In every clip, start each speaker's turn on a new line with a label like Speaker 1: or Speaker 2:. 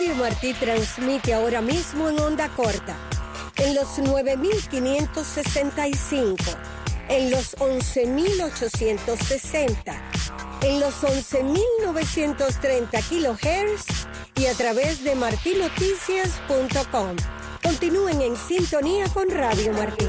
Speaker 1: Radio Martí transmite ahora mismo en onda corta, en los 9.565, en los 11.860, en los 11.930 kHz y a través de martinoticias.com. Continúen en sintonía con Radio Martí.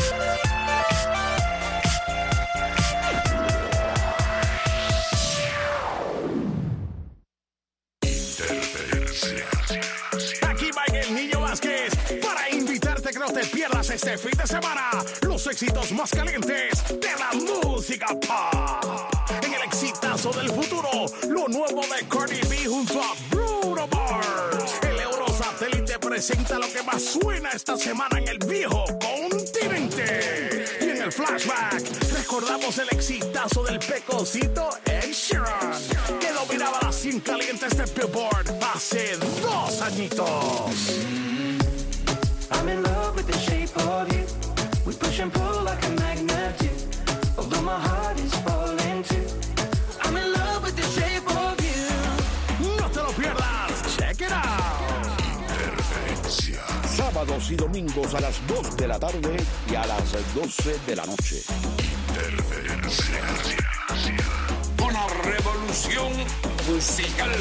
Speaker 2: Aquí va el Niño Vázquez para invitarte a que no te pierdas este fin de semana los éxitos más calientes de la música pop. En el exitazo del futuro, lo nuevo de Cardi B junto a Bruno Mars. El Eurosatélite presenta lo que más suena esta semana en el viejo continente. Y en el flashback, recordamos el exitazo del pecosito Ed Sheeran, que dominaba las 100 calientes de Billboard hace 2 añitos.
Speaker 3: I'm in love with the shape of you. We push and pull like a magnet do. Although my heart is falling too. I'm in love with the shape of you.
Speaker 2: No te lo pierdas. Check it out.
Speaker 4: Interferencia. Sábados y domingos a las 2 de la tarde y a las 12 de la noche. Interferencia.
Speaker 5: Una revolución musical.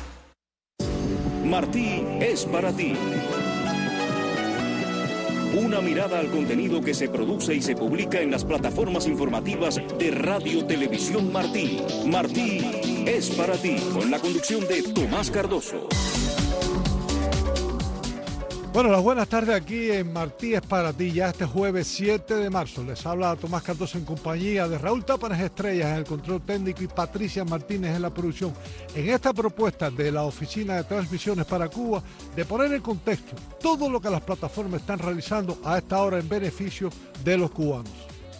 Speaker 4: Martí es para ti. Una mirada al contenido que se produce y se publica en las plataformas informativas de Radio Televisión Martí. Martí es para ti, con la conducción de Tomás Cardoso.
Speaker 6: Bueno, las buenas tardes aquí en Martí es para ti, ya este jueves 7 de marzo. Les habla Tomás Cardoso en compañía de Raúl Tápanes Estrellas en el control técnico y Patricia Martínez en la producción. En esta propuesta de la Oficina de Transmisiones para Cuba, de poner en contexto todo lo que las plataformas están realizando a esta hora en beneficio de los cubanos.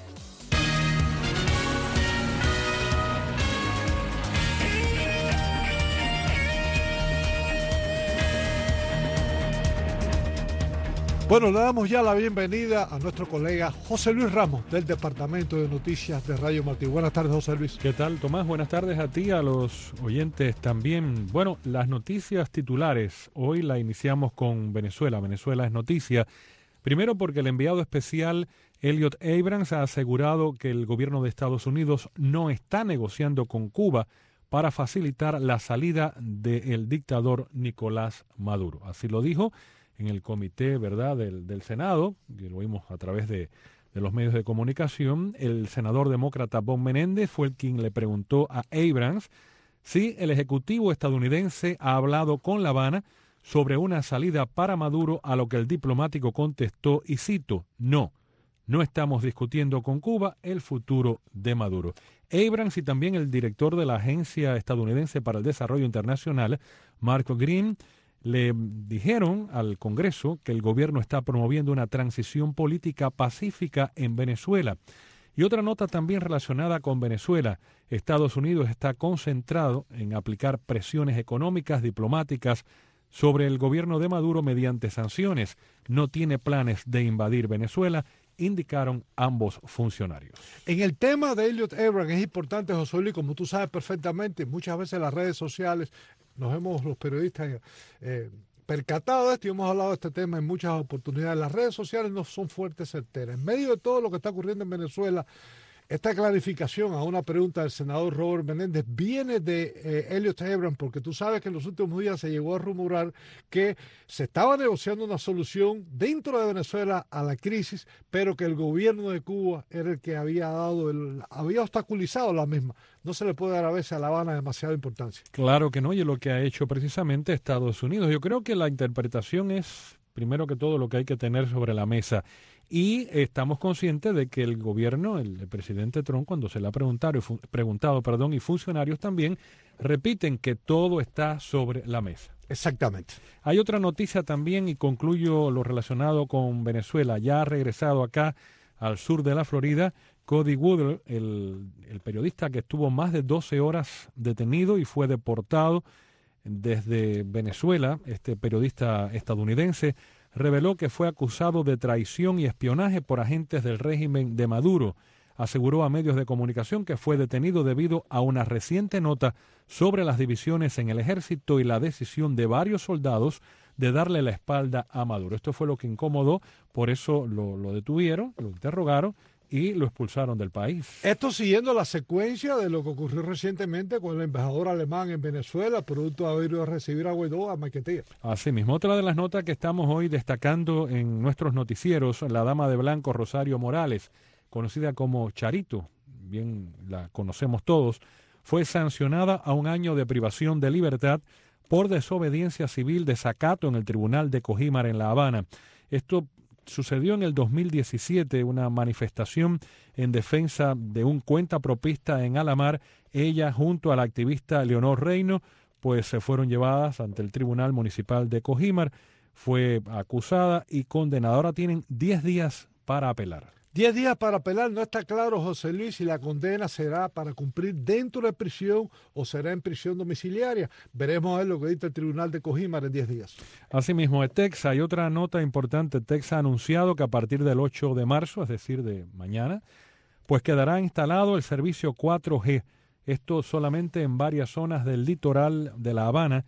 Speaker 6: Bueno, le damos ya la bienvenida a nuestro colega José Luis Ramos del Departamento de Noticias de Radio Martí. Buenas tardes, José Luis.
Speaker 7: ¿Qué tal, Tomás? Buenas tardes a ti, a los oyentes también. Bueno, las noticias titulares, hoy la iniciamos con Venezuela. Venezuela es noticia. Primero porque el enviado especial Elliot Abrams ha asegurado que el gobierno de Estados Unidos no está negociando con Cuba para facilitar la salida del dictador Nicolás Maduro. Así lo dijo en el comité, ¿verdad?, del Senado, que lo vimos a través de los medios de comunicación. El senador demócrata Bob Menéndez fue el quien le preguntó a Abrams si el ejecutivo estadounidense ha hablado con La Habana sobre una salida para Maduro, a lo que el diplomático contestó, y cito, no estamos discutiendo con Cuba el futuro de Maduro. Abrams y también el director de la Agencia Estadounidense para el Desarrollo Internacional, Marco Green, le dijeron al Congreso que el gobierno está promoviendo una transición política pacífica en Venezuela. Y otra nota también relacionada con Venezuela: Estados Unidos está concentrado en aplicar presiones económicas, diplomáticas sobre el gobierno de Maduro mediante sanciones. No tiene planes de invadir Venezuela, indicaron ambos funcionarios.
Speaker 6: En el tema de Elliot Abrams es importante, José Luis, como tú sabes perfectamente, muchas veces las redes sociales nos hemos, los periodistas, percatado de esto y hemos hablado de este tema en muchas oportunidades. Las redes sociales no son fuertes certeras. En medio de todo lo que está ocurriendo en Venezuela, esta clarificación a una pregunta del senador Robert Menéndez viene de Elliot Abrams, porque tú sabes que en los últimos días se llegó a rumorar que se estaba negociando una solución dentro de Venezuela a la crisis, pero que el gobierno de Cuba era el que había obstaculizado la misma. No se le puede dar a veces a La Habana demasiada importancia.
Speaker 7: Claro que no, y lo que ha hecho precisamente Estados Unidos. Yo creo que la interpretación es, primero que todo, lo que hay que tener sobre la mesa. Y estamos conscientes de que el gobierno, el presidente Trump, cuando se le ha preguntado, y funcionarios también, repiten que todo está sobre la mesa.
Speaker 6: Exactamente.
Speaker 7: Hay otra noticia también, y concluyo lo relacionado con Venezuela. Ya ha regresado acá al sur de la Florida Cody Woodall, el periodista que estuvo más de 12 horas detenido y fue deportado desde Venezuela. Este periodista estadounidense reveló que fue acusado de traición y espionaje por agentes del régimen de Maduro. aseguró a medios de comunicación que fue detenido debido a una reciente nota sobre las divisiones en el ejército y la decisión de varios soldados de darle la espalda a Maduro. Esto fue lo que incomodó, por eso lo detuvieron, lo interrogaron y lo expulsaron del país.
Speaker 6: Esto siguiendo la secuencia de lo que ocurrió recientemente con el embajador alemán en Venezuela, producto de haber ido a recibir a Guaidó a Maiquetía.
Speaker 7: Así mismo, otra de las notas que estamos hoy destacando en nuestros noticieros, la dama de blanco Rosario Morales, conocida como Charito, bien la conocemos todos, fue sancionada a 1 año de privación de libertad por desobediencia civil desacato en el Tribunal de Cojímar en La Habana. Esto sucedió en el 2017, una manifestación en defensa de un cuentapropista en Alamar. Ella, junto a la activista Leonor Reino, pues se fueron llevadas ante el Tribunal Municipal de Cojímar. Fue acusada y condenada. Ahora tienen 10 días para apelar.
Speaker 6: 10 días para apelar. No está claro, José Luis, si la condena será para cumplir dentro de prisión o será en prisión domiciliaria. Veremos a ver lo que dice el Tribunal de Cojímar en 10 días.
Speaker 7: Asimismo, Tex, hay otra nota importante. Tex ha anunciado que a partir del 8 de marzo, es decir, de mañana, pues quedará instalado el servicio 4G. Esto solamente en varias zonas del litoral de La Habana.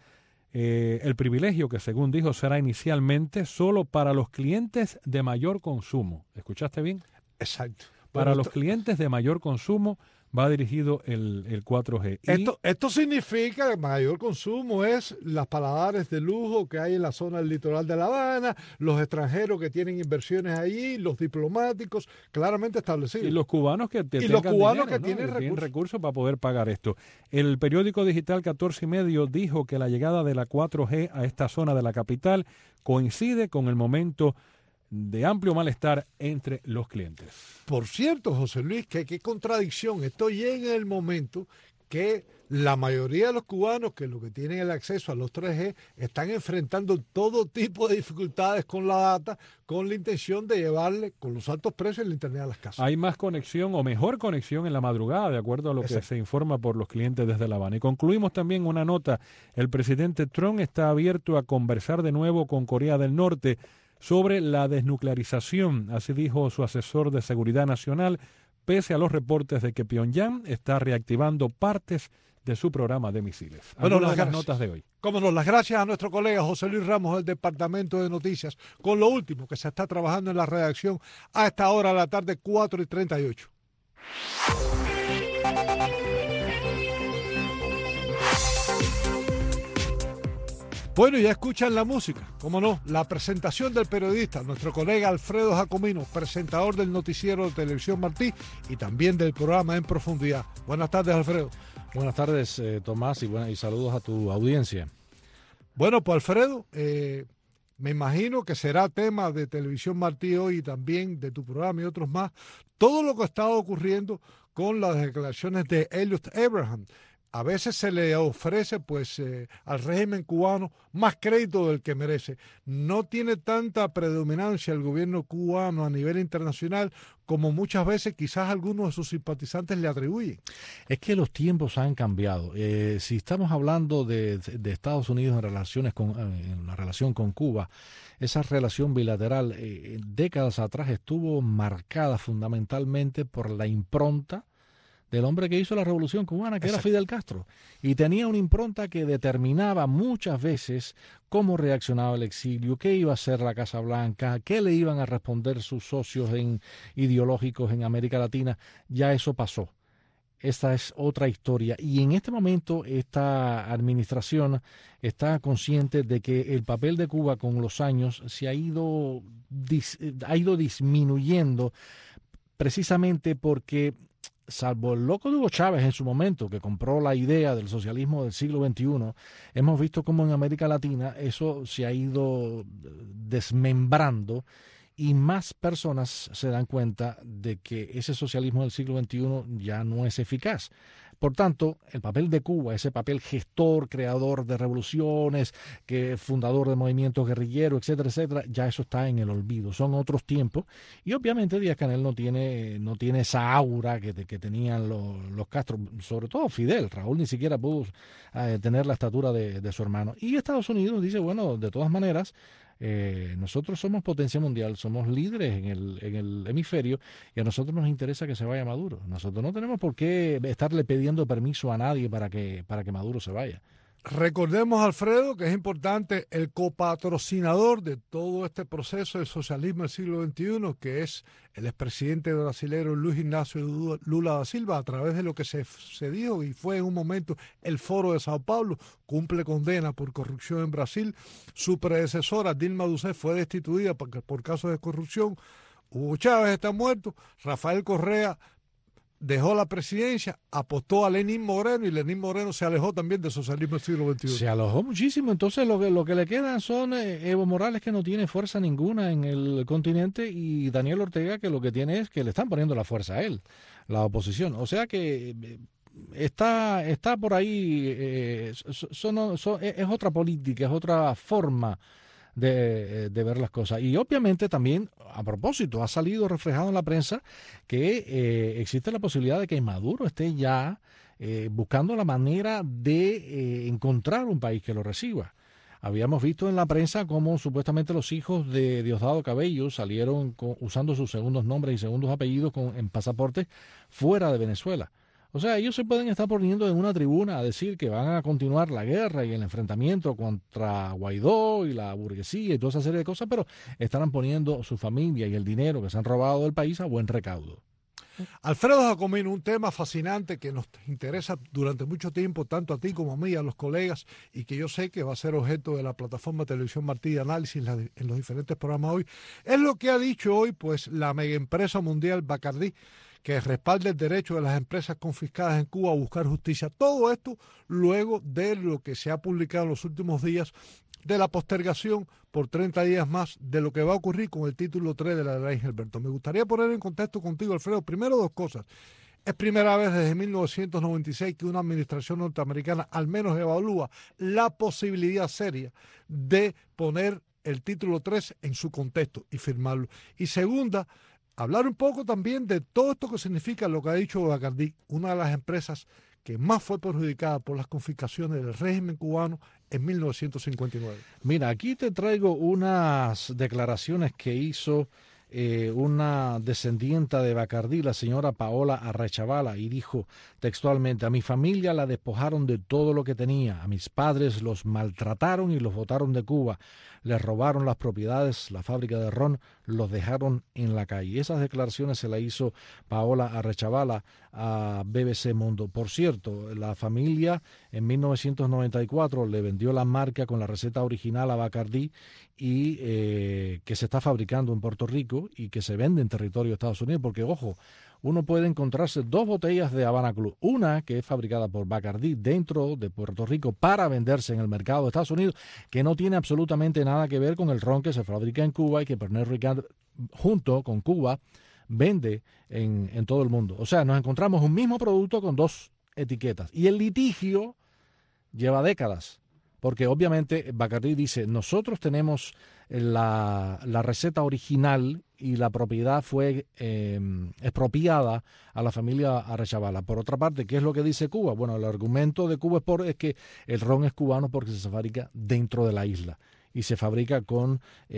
Speaker 7: El privilegio, que según dijo, será inicialmente solo para los clientes de mayor consumo. ¿Escuchaste bien?
Speaker 6: Exacto.
Speaker 7: Para los clientes de mayor consumo va dirigido el 4G.
Speaker 6: Esto significa que mayor consumo es las paladares de lujo que hay en la zona del litoral de La Habana, los extranjeros que tienen inversiones allí, los diplomáticos, claramente establecidos.
Speaker 7: Y los cubanos que tienen recursos para poder pagar esto. El periódico digital 14 y medio dijo que la llegada de la 4G a esta zona de la capital coincide con el momento de amplio malestar entre los clientes.
Speaker 6: Por cierto, José Luis, que qué contradicción. Estoy en el momento que la mayoría de los cubanos que lo que tienen el acceso a los 3G están enfrentando todo tipo de dificultades con la data, con la intención de llevarle, con los altos precios, el internet a las casas.
Speaker 7: Hay más conexión o mejor conexión en la madrugada, de acuerdo a lo que se informa por los clientes desde La Habana. Y concluimos también una nota. El presidente Trump está abierto a conversar de nuevo con Corea del Norte sobre la desnuclearización, así dijo su asesor de seguridad nacional, pese a los reportes de que Pyongyang está reactivando partes de su programa de misiles.
Speaker 6: Bueno,
Speaker 7: las notas de hoy.
Speaker 6: Cómo no, las gracias a nuestro colega José Luis Ramos del Departamento de Noticias, con lo último que se está trabajando en la redacción a esta hora de la tarde, 4:38. Bueno, ya escuchan la música, cómo no, la presentación del periodista, nuestro colega Alfredo Jacomino, presentador del noticiero de Televisión Martí y también del programa En Profundidad. Buenas tardes, Alfredo.
Speaker 8: Buenas tardes, Tomás, y saludos a tu audiencia.
Speaker 6: Bueno, pues Alfredo, me imagino que será tema de Televisión Martí hoy y también de tu programa y otros más, todo lo que ha estado ocurriendo con las declaraciones de Elliot Abraham. A veces se le ofrece al régimen cubano más crédito del que merece. No tiene tanta predominancia el gobierno cubano a nivel internacional como muchas veces quizás algunos de sus simpatizantes le atribuyen.
Speaker 8: Es que los tiempos han cambiado. Si estamos hablando de Estados Unidos en la relación con Cuba, esa relación bilateral décadas atrás estuvo marcada fundamentalmente por la impronta del hombre que hizo la revolución cubana, que era Fidel Castro, y tenía una impronta que determinaba muchas veces cómo reaccionaba el exilio, qué iba a hacer la Casa Blanca, qué le iban a responder sus socios ideológicos en América Latina. Ya eso pasó. Esta es otra historia. Y en este momento esta administración está consciente de que el papel de Cuba con los años se ha ido disminuyendo, precisamente porque, salvo el loco de Hugo Chávez en su momento, que compró la idea del socialismo del siglo XXI, hemos visto cómo en América Latina eso se ha ido desmembrando y más personas se dan cuenta de que ese socialismo del siglo XXI ya no es eficaz. Por tanto, el papel de Cuba, ese papel gestor, creador de revoluciones, fundador de movimientos guerrilleros, etcétera, etcétera, ya eso está en el olvido. Son otros tiempos y obviamente Díaz-Canel no tiene esa aura que tenían los Castro, sobre todo Fidel. Raúl ni siquiera pudo tener la estatura de su hermano. Y Estados Unidos dice, bueno, de todas maneras, Nosotros somos potencia mundial, somos líderes en el hemisferio y a nosotros nos interesa que se vaya Maduro. Nosotros no tenemos por qué estarle pidiendo permiso a nadie para que Maduro se vaya.
Speaker 6: Recordemos, Alfredo, que es importante el copatrocinador de todo este proceso del socialismo del siglo XXI, que es el expresidente brasileño Luis Ignacio Lula da Silva, a través de lo que se dijo y fue en un momento el Foro de Sao Paulo, cumple condena por corrupción en Brasil. Su predecesora, Dilma Rousseff, fue destituida por casos de corrupción. Hugo Chávez está muerto. Rafael Correa dejó la presidencia, apostó a Lenín Moreno y Lenín Moreno se alejó también del socialismo del siglo XXI.
Speaker 8: Se alejó muchísimo, entonces lo que le quedan son Evo Morales, que no tiene fuerza ninguna en el continente, y Daniel Ortega, que lo que tiene es que le están poniendo la fuerza a él, la oposición. O sea que está por ahí, es otra política, es otra forma de ver las cosas. Y obviamente también, a propósito, ha salido reflejado en la prensa que existe la posibilidad de que Maduro esté ya buscando la manera de encontrar un país que lo reciba. Habíamos visto en la prensa cómo supuestamente los hijos de Diosdado Cabello salieron usando sus segundos nombres y segundos apellidos en pasaportes fuera de Venezuela. O sea, ellos se pueden estar poniendo en una tribuna a decir que van a continuar la guerra y el enfrentamiento contra Guaidó y la burguesía y toda esa serie de cosas, pero estarán poniendo su familia y el dinero que se han robado del país a buen recaudo.
Speaker 6: Alfredo Jacomino, un tema fascinante que nos interesa durante mucho tiempo, tanto a ti como a mí, a los colegas, y que yo sé que va a ser objeto de la plataforma Televisión Martí de análisis en los diferentes programas hoy, es lo que ha dicho hoy pues la megaempresa mundial Bacardí, que respalda el derecho de las empresas confiscadas en Cuba a buscar justicia. Todo esto luego de lo que se ha publicado en los últimos días de la postergación por 30 días más de lo que va a ocurrir con el título 3 de la ley Gilberto. Me gustaría poner en contexto contigo, Alfredo, primero dos cosas. Es primera vez desde 1996 que una administración norteamericana al menos evalúa la posibilidad seria de poner el título 3 en su contexto y firmarlo. Y segunda, hablar un poco también de todo esto que significa lo que ha dicho Bacardí, una de las empresas que más fue perjudicada por las confiscaciones del régimen cubano en 1959.
Speaker 8: Mira, aquí te traigo unas declaraciones que hizo una descendiente de Bacardí, la señora Paola Arrechavala, y dijo textualmente: a mi familia la despojaron de todo lo que tenía, a mis padres los maltrataron y los botaron de Cuba, les robaron las propiedades, la fábrica de ron, los dejaron en la calle. Esas declaraciones se las hizo Paola Arrechavala a BBC Mundo. Por cierto, la familia en 1994 le vendió la marca con la receta original a Bacardí y que se está fabricando en Puerto Rico y que se vende en territorio de Estados Unidos, porque ojo, uno puede encontrarse dos botellas de Habana Club, una que es fabricada por Bacardí dentro de Puerto Rico para venderse en el mercado de Estados Unidos, que no tiene absolutamente nada que ver con el ron que se fabrica en Cuba y que Pernod Ricard junto con Cuba vende en todo el mundo. O sea, nos encontramos un mismo producto con dos etiquetas y el litigio lleva décadas. Porque obviamente Bacardí dice, nosotros tenemos la receta original y la propiedad fue expropiada a la familia Arrechavala. Por otra parte, ¿qué es lo que dice Cuba? Bueno, el argumento de Cuba es que el ron es cubano porque se fabrica dentro de la isla y se fabrica con,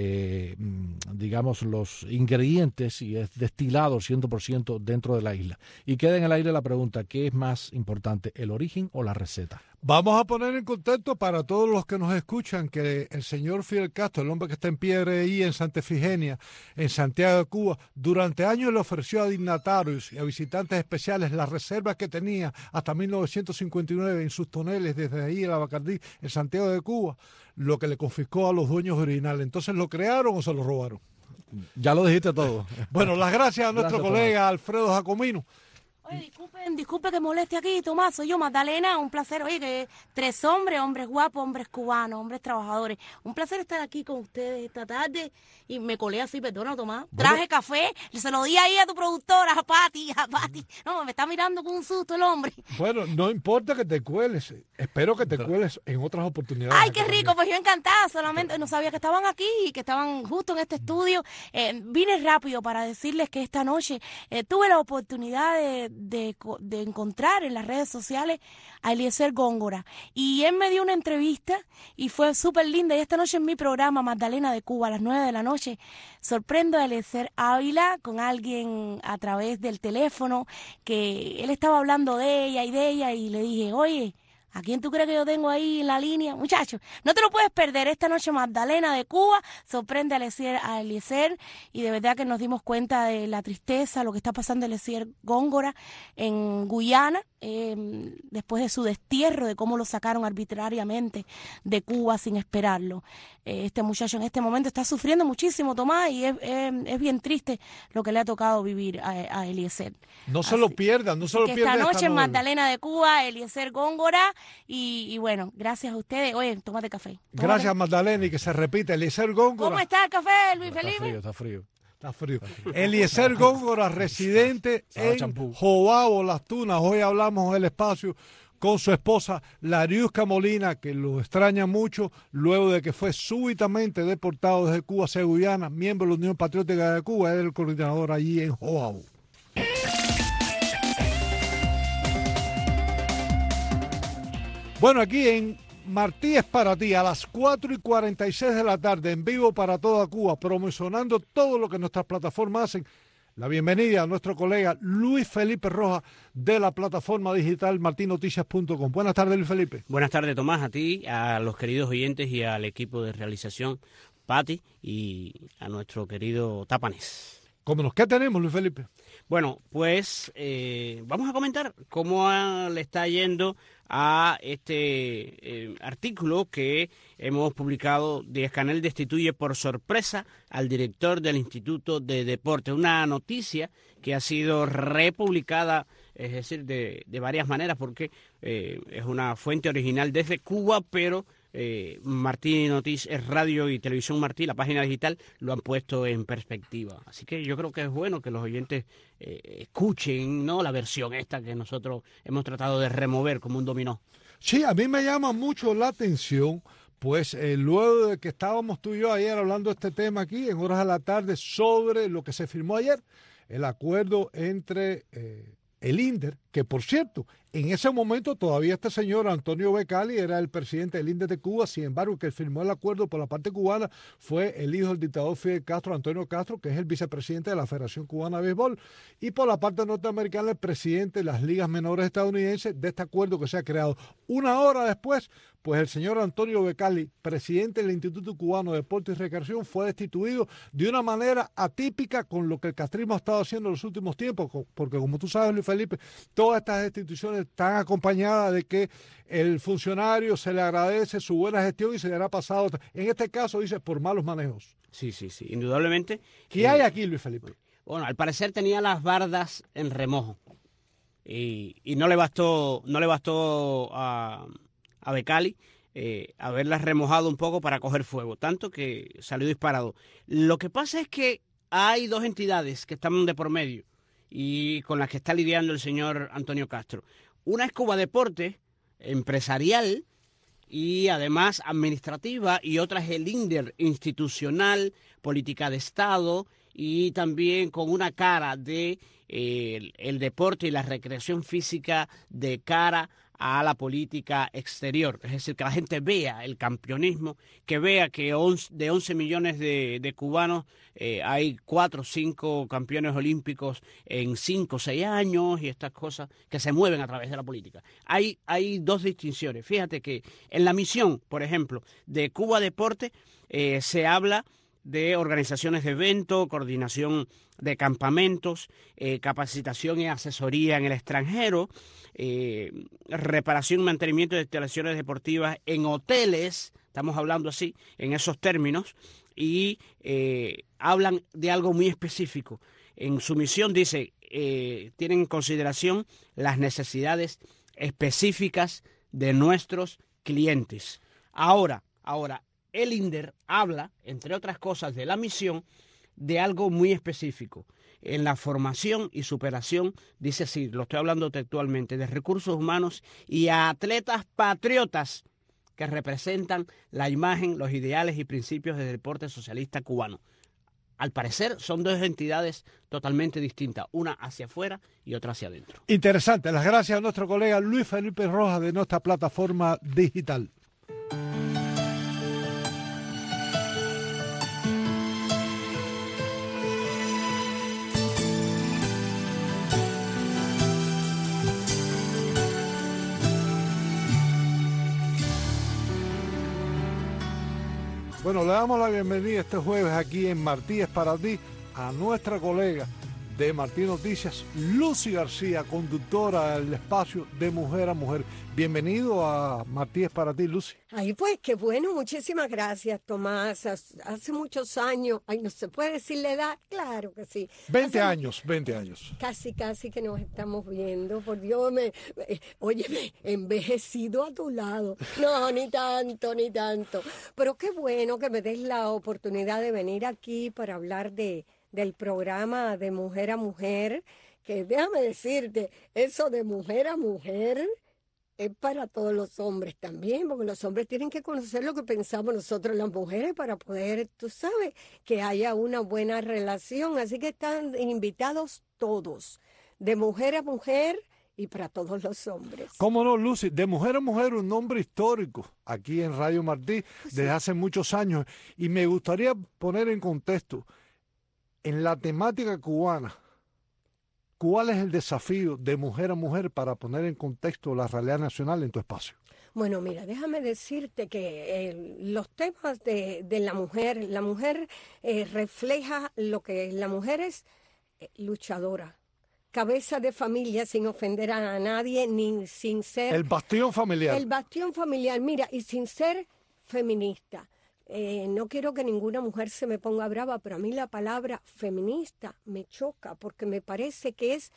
Speaker 8: digamos, los ingredientes y es destilado 100% dentro de la isla. Y queda en el aire la pregunta, ¿qué es más importante, el origen o la receta?
Speaker 6: Vamos a poner en contexto para todos los que nos escuchan que el señor Fidel Castro, el hombre que está en PRI en Santa Efigenia, en Santiago de Cuba, durante años le ofreció a dignatarios y a visitantes especiales las reservas que tenía hasta 1959 en sus toneles desde ahí en la Bacardí, en Santiago de Cuba, lo que le confiscó a los dueños originales. Entonces, ¿lo crearon o se lo robaron?
Speaker 8: Ya lo dijiste todo.
Speaker 6: Bueno, las gracias a nuestro colega Alfredo Jacomino.
Speaker 9: Oye, disculpe que moleste aquí, Tomás, soy yo, Magdalena, un placer, oye, que tres hombres guapos, hombres cubanos, hombres trabajadores, un placer estar aquí con ustedes esta tarde, y me colé así, perdona, Tomás, traje café, se lo di ahí a tu productora, a Pati, no, me está mirando con un susto el hombre.
Speaker 6: Bueno, no importa que te cueles, espero que te cueles en otras oportunidades.
Speaker 9: Ay, qué rico, pues yo encantada, solamente no sabía que estaban aquí y que estaban justo en este estudio, vine rápido para decirles que esta noche tuve la oportunidad de encontrar en las redes sociales a Eliezer Góngora. Y él me dio una entrevista y fue súper linda. Y esta noche en mi programa Magdalena de Cuba, a las 9 de la noche, sorprendo a Eliezer Ávila con alguien a través del teléfono, que él estaba hablando de ella, y le dije, oye, ¿a quién tú crees que yo tengo ahí en la línea? Muchachos, no te lo puedes perder. Esta noche Magdalena de Cuba sorprende a Eliezer, y de verdad que nos dimos cuenta de la tristeza, lo que está pasando Eliezer Góngora en Guyana, después de su destierro, de cómo lo sacaron arbitrariamente de Cuba sin esperarlo. Este muchacho en este momento está sufriendo muchísimo, Tomás, y es bien triste lo que le ha tocado vivir a Eliezer.
Speaker 6: No se lo pierdan, no se lo pierdan.
Speaker 9: Esta noche en Magdalena de Cuba, Eliezer Góngora. Y bueno, gracias a ustedes. Oye, tómate café.
Speaker 6: Gracias, Magdalena, y que se repita. Eliezer Góngora.
Speaker 9: ¿Cómo está el café, Luis Felipe?
Speaker 8: Está frío.
Speaker 6: Eliezer Góngora, residente en Joao, Las Tunas. Hoy hablamos en el espacio con su esposa Lariusca Molina, que lo extraña mucho luego de que fue súbitamente deportado desde Cuba hacia Guyana, miembro de la Unión Patriótica de Cuba, es el coordinador allí en Joao. Bueno, aquí en Martí es para ti, a las 4:46 de la tarde, en vivo para toda Cuba, promocionando todo lo que nuestras plataformas hacen. La bienvenida a nuestro colega Luis Felipe Rojas de la plataforma digital martinoticias.com. Buenas tardes, Luis Felipe.
Speaker 10: Buenas tardes, Tomás, a ti, a los queridos oyentes y al equipo de realización, Pati, y a nuestro querido Tapanés.
Speaker 6: ¿Cómo qué tenemos, Luis Felipe?
Speaker 10: Bueno, pues vamos a comentar cómo le está yendo a este artículo que hemos publicado. Díaz-Canel destituye por sorpresa al director del Instituto de Deportes. Una noticia que ha sido republicada, es decir, de varias maneras, porque es una fuente original desde Cuba, pero Martí Noticias, Radio y Televisión Martí, la página digital, lo han puesto en perspectiva. Así que yo creo que es bueno que los oyentes escuchen, ¿no?, la versión esta que nosotros hemos tratado de remover como un dominó.
Speaker 6: Sí, a mí me llama mucho la atención, pues luego de que estábamos tú y yo ayer hablando de este tema aquí, en horas de la tarde, sobre lo que se firmó ayer, el acuerdo entre el INDER, que por cierto, en ese momento todavía este señor Antonio Becali era el presidente del INDER de Cuba. Sin embargo, el que firmó el acuerdo por la parte cubana fue el hijo del dictador Fidel Castro, Antonio Castro, que es el vicepresidente de la Federación Cubana de Béisbol, y por la parte norteamericana el presidente de las ligas menores estadounidenses, de este acuerdo que se ha creado. Una hora después, pues el señor Antonio Becali, presidente del Instituto Cubano de Deporte y Recreación, fue destituido de una manera atípica con lo que el castrismo ha estado haciendo en los últimos tiempos, porque como tú sabes, Luis Felipe, todas estas destituciones están acompañadas de que el funcionario se le agradece su buena gestión y se le hará pasado. En este caso dice por malos manejos.
Speaker 10: Sí, indudablemente.
Speaker 6: ¿Qué hay aquí, Luis Felipe?
Speaker 10: Bueno, al parecer tenía las bardas en remojo y no le bastó a Becali haberlas remojado un poco para coger fuego, tanto que salió disparado. Lo que pasa es que hay dos entidades que están de por medio y con las que está lidiando el señor Antonio Castro. Una es Cuba Deportes, empresarial y además administrativa, y otra es el INDER, institucional, política de Estado, y también con una cara de el deporte y la recreación física de cara a la política exterior. Es decir, que la gente vea el campeonismo, que vea que de 11 millones de cubanos hay 4 o 5 campeones olímpicos en 5 o 6 años, y estas cosas que se mueven a través de la política. Hay dos distinciones. Fíjate que en la misión, por ejemplo, de Cuba Deporte se habla de organizaciones de eventos, coordinación de campamentos, capacitación y asesoría en el extranjero, reparación y mantenimiento de instalaciones deportivas en hoteles, estamos hablando así, en esos términos, y hablan de algo muy específico. En su misión dice, tienen en consideración las necesidades específicas de nuestros clientes. Ahora, el INDER habla, entre otras cosas, de la misión de algo muy específico. En la formación y superación, dice así, lo estoy hablando textualmente, de recursos humanos y a atletas patriotas que representan la imagen, los ideales y principios del deporte socialista cubano. al parecer son dos entidades totalmente distintas, una hacia afuera y otra hacia adentro.
Speaker 6: Interesante. Las gracias a nuestro colega Luis Felipe Rojas de nuestra plataforma digital. Bueno, le damos la bienvenida este jueves aquí en Martí es para ti a nuestra colega de Martí Noticias, Lucy García, conductora del espacio de Mujer a Mujer. Bienvenido a Martí es para ti, Lucy.
Speaker 1: Ay, pues qué bueno, muchísimas gracias, Tomás. Hace muchos años, ay, no se puede decir la edad, claro que sí.
Speaker 6: 20 años.
Speaker 1: Casi que nos estamos viendo, por Dios, óyeme, envejecido a tu lado. No, ni tanto. Pero qué bueno que me des la oportunidad de venir aquí para hablar del programa de Mujer a Mujer, que déjame decirte, eso de mujer a mujer es para todos los hombres también, porque los hombres tienen que conocer lo que pensamos nosotros las mujeres para poder, tú sabes, que haya una buena relación. Así que están invitados todos, de mujer a mujer y para todos los hombres.
Speaker 6: ¿Cómo no, Lucy? De Mujer a Mujer, un nombre histórico aquí en Radio Martí desde hace muchos años. Y me gustaría poner en contexto, en la temática cubana, ¿cuál es el desafío de Mujer a Mujer para poner en contexto la realidad nacional en tu espacio?
Speaker 1: Bueno, mira, déjame decirte que los temas de la mujer refleja lo que es. La mujer es luchadora, cabeza de familia sin ofender a nadie, ni sin ser...
Speaker 6: El bastión familiar.
Speaker 1: El bastión familiar, mira, y sin ser feminista. No quiero que ninguna mujer se me ponga brava, pero a mí la palabra feminista me choca porque me parece que es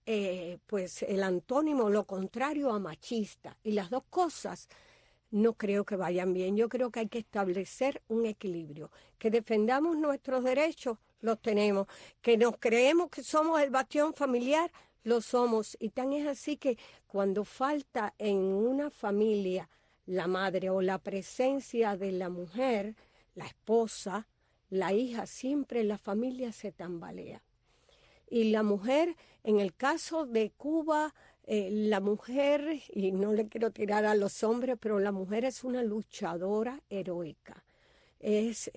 Speaker 1: pues el antónimo, lo contrario a machista. Y las dos cosas no creo que vayan bien. Yo creo que hay que establecer un equilibrio. Que defendamos nuestros derechos, los tenemos. Que nos creemos que somos el bastión familiar, lo somos. Y tan es así que cuando falta en una familia la madre o la presencia de la mujer, la esposa, la hija, siempre la familia se tambalea. Y la mujer, en el caso de Cuba, la mujer, y no le quiero tirar a los hombres, pero la mujer es una luchadora heroica. Es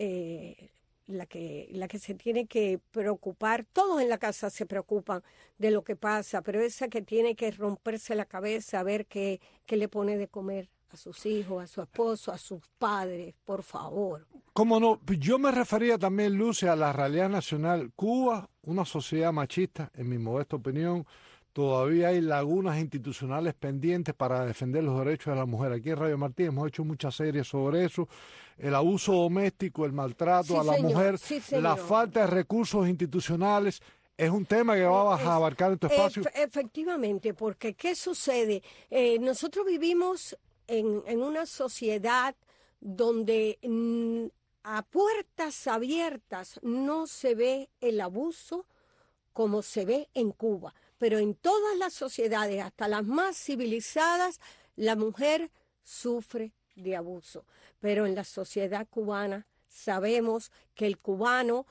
Speaker 1: la que se tiene que preocupar. Todos en la casa se preocupan de lo que pasa, pero esa que tiene que romperse la cabeza a ver qué le pone de comer a sus hijos, a su esposo, a sus padres, por favor.
Speaker 6: ¿Cómo no? Yo me refería también, Lucy, a la realidad nacional. Cuba, una sociedad machista, en mi modesta opinión, todavía hay lagunas institucionales pendientes para defender los derechos de la mujer. Aquí en Radio Martí hemos hecho muchas series sobre eso, el abuso doméstico, el maltrato a la mujer, la falta de recursos institucionales. Es un tema que vas a abarcar en tu espacio.
Speaker 1: Efectivamente, porque ¿qué sucede? Nosotros vivimos en una sociedad donde a puertas abiertas no se ve el abuso como se ve en Cuba, pero en todas las sociedades, hasta las más civilizadas, la mujer sufre de abuso. Pero en la sociedad cubana sabemos que el cubano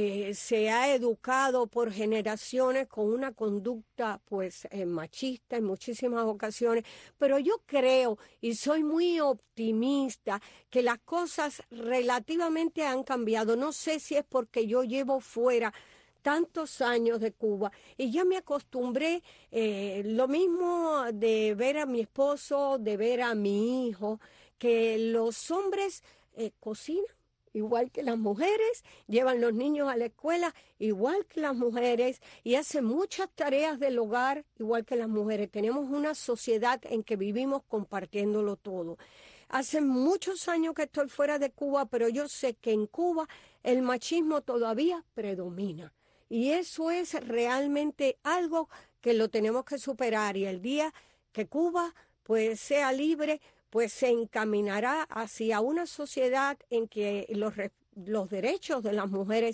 Speaker 1: se ha educado por generaciones con una conducta pues machista en muchísimas ocasiones, pero yo creo y soy muy optimista que las cosas relativamente han cambiado. No sé si es porque yo llevo fuera tantos años de Cuba y ya me acostumbré, lo mismo de ver a mi esposo, de ver a mi hijo, que los hombres cocinan igual que las mujeres, llevan los niños a la escuela igual que las mujeres y hacen muchas tareas del hogar igual que las mujeres. Tenemos una sociedad en que vivimos compartiéndolo todo. Hace muchos años que estoy fuera de Cuba, pero yo sé que en Cuba el machismo todavía predomina. Y eso es realmente algo que lo tenemos que superar. Y el día que Cuba pues sea libre, pues se encaminará hacia una sociedad en que los derechos de las mujeres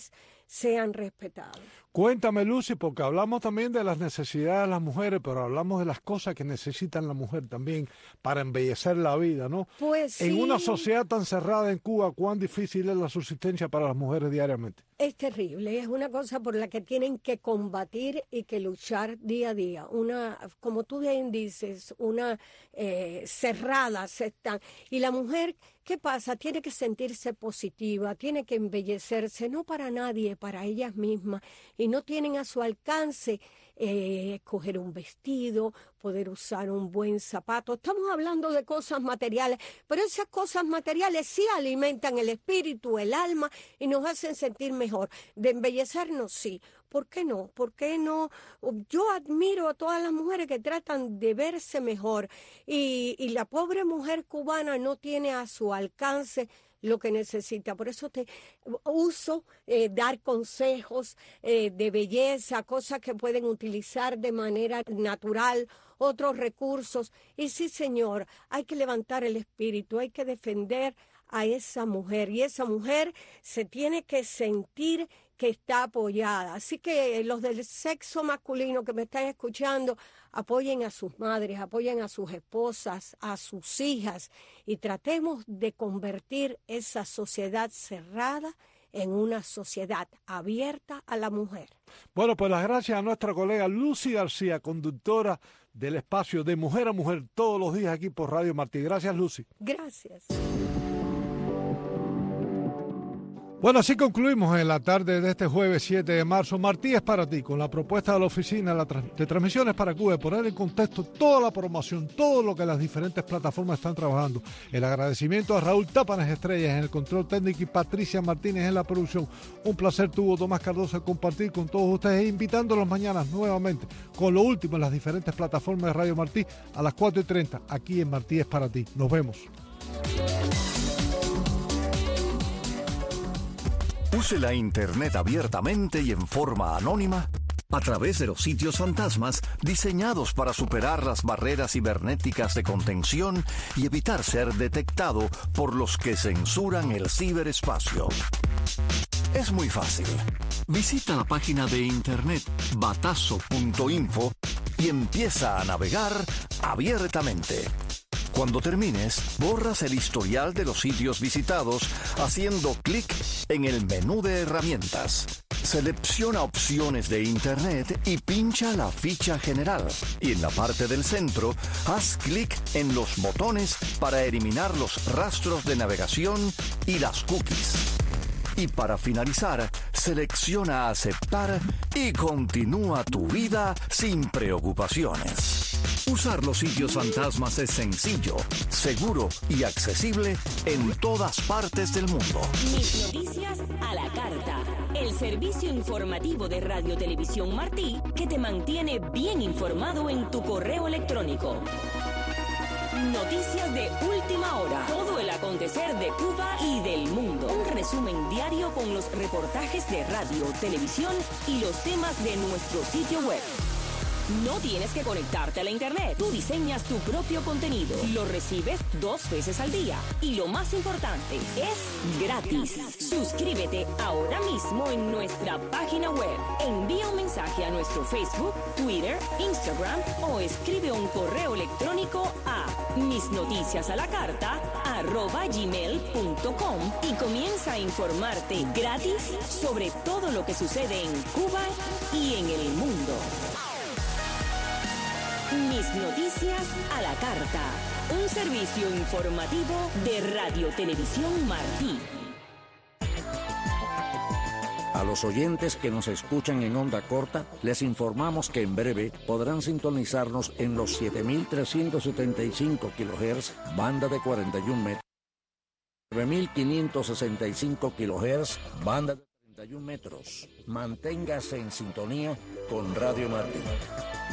Speaker 1: sean respetados.
Speaker 6: Cuéntame, Lucy, porque hablamos también de las necesidades de las mujeres, pero hablamos de las cosas que necesitan la mujer también para embellecer la vida, ¿no?
Speaker 1: Pues
Speaker 6: en
Speaker 1: sí.
Speaker 6: una sociedad tan cerrada en Cuba, ¿cuán difícil es la subsistencia para las mujeres diariamente?
Speaker 1: Es terrible, es una cosa por la que tienen que combatir y que luchar día a día. Una, como tú bien dices, una cerradas están. Y la mujer, ¿qué pasa? Tiene que sentirse positiva, tiene que embellecerse, no para nadie, para ellas mismas. Y no tienen a su alcance escoger un vestido, poder usar un buen zapato. Estamos hablando de cosas materiales, pero esas cosas materiales sí alimentan el espíritu, el alma y nos hacen sentir mejor. De embellecernos, sí. ¿Por qué no? ¿Por qué no? Yo admiro a todas las mujeres que tratan de verse mejor y la pobre mujer cubana no tiene a su alcance lo que necesita. Por eso te uso dar consejos de belleza, cosas que pueden utilizar de manera natural, otros recursos. Y sí, señor, hay que levantar el espíritu, hay que defender a esa mujer y esa mujer se tiene que sentir que está apoyada. Así que los del sexo masculino que me están escuchando, apoyen a sus madres, apoyen a sus esposas, a sus hijas y tratemos de convertir esa sociedad cerrada en una sociedad abierta a la mujer.
Speaker 6: Bueno, pues las gracias a nuestra colega Lucy García, conductora del espacio de Mujer a Mujer todos los días aquí por Radio Martí. Gracias, Lucy.
Speaker 1: Gracias.
Speaker 6: Bueno, así concluimos en la tarde de este jueves 7 de marzo. Martí es para ti, con la propuesta de la Oficina de Transmisiones para Cuba, de poner en contexto toda la promoción, todo lo que las diferentes plataformas están trabajando. El agradecimiento a Raúl Tápanes Estrellas en el control técnico y Patricia Martínez en la producción. Un placer tuvo Tomás Cardoso compartir con todos ustedes e invitándolos mañana nuevamente con lo último en las diferentes plataformas de Radio Martí a las 4:30 aquí en Martí es para ti. Nos vemos.
Speaker 11: Use la Internet abiertamente y en forma anónima a través de los sitios fantasmas diseñados para superar las barreras cibernéticas de contención y evitar ser detectado por los que censuran el ciberespacio. Es muy fácil. Visita la página de internet batazo.info y empieza a navegar abiertamente. Cuando termines, borras el historial de los sitios visitados haciendo clic en el menú de herramientas. Selecciona opciones de Internet y pincha la ficha general. Y en la parte del centro, haz clic en los botones para eliminar los rastros de navegación y las cookies. Y para finalizar, selecciona aceptar y continúa tu vida sin preocupaciones. Usar los sitios fantasmas es sencillo, seguro y accesible en todas partes del mundo.
Speaker 12: Mis noticias a la carta. El servicio informativo de Radio Televisión Martí que te mantiene bien informado en tu correo electrónico. Noticias de última hora. Todo el acontecer de Cuba y del mundo. Un resumen diario con los reportajes de radio, televisión y los temas de nuestro sitio web. No tienes que conectarte a la internet. Tú diseñas tu propio contenido. Lo recibes 2 veces al día. Y lo más importante, es gratis. Suscríbete ahora mismo en nuestra página web. Envía un mensaje a nuestro Facebook, Twitter, Instagram o escribe un correo electrónico a misnoticiasalacarta@gmail.com y comienza a informarte gratis sobre todo lo que sucede en Cuba y en el mundo. Mis noticias a la carta. Un servicio informativo de Radio Televisión Martí.
Speaker 13: A los oyentes que nos escuchan en onda corta, les informamos que en breve podrán sintonizarnos en los 7.375 kHz, banda de 41 metros, 9.565 kHz, banda de 31 metros. Manténgase en sintonía con Radio Martí.